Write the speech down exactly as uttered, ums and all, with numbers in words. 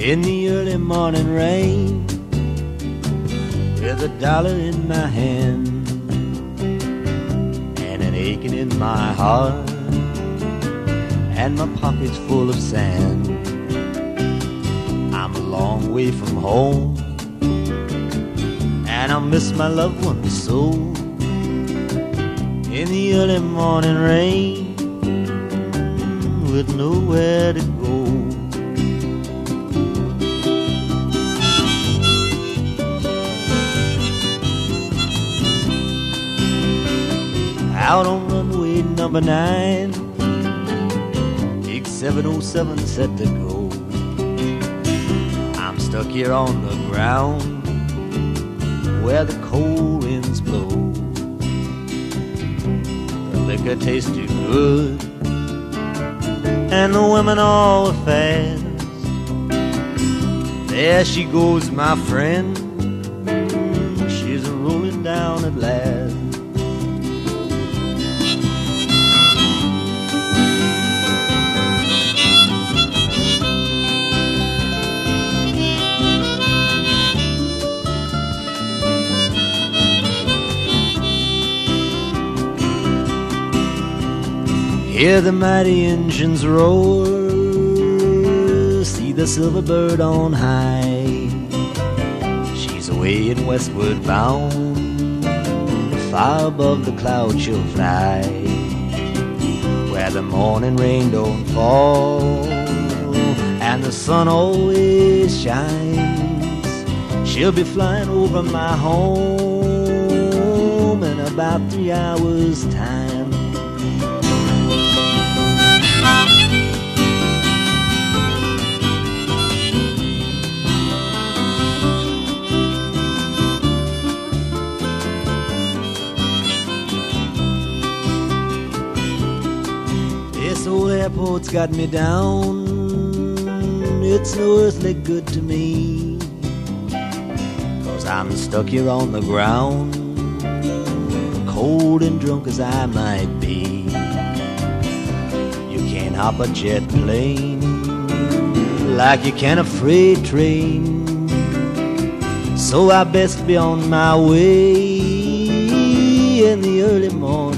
in the early morning rain, with a dollar in my hand and an aching in my heart, and my pockets full of sand. I'm a long way from home, and I miss my loved ones so. In the early morning rain, with nowhere to go. Out on runway number nine, X seven oh seven set to go. I'm stuck here on the ground where the cold winds blow. The liquor tasted good and the women all fast. There she goes, my friend, she's rolling down at last. Hear the mighty engines roar, see the silver bird on high. She's away and westward bound, far above the clouds she'll fly, where the morning rain don't fall and the sun always shines. She'll be flying over my home in about three hours' time. This old airport's got me down, it's no earthly good to me, 'cause I'm stuck here on the ground, cold and drunk as I might be. You can't hop a jet plane like you can a freight train, so I best be on my way in the early morning.